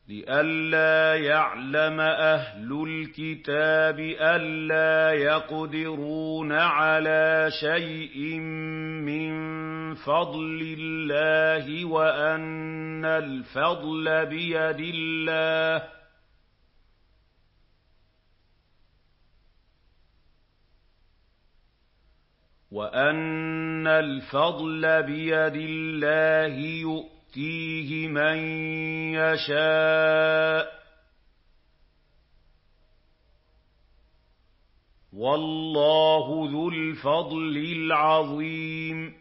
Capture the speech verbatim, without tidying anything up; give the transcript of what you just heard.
لئلا يعلم أهل الكتاب ألا يقدرون على شيء من فضل الله وأن الفضل بيد الله وأن الفضل بيد الله يؤتيه من يشاء والله ذو الفضل العظيم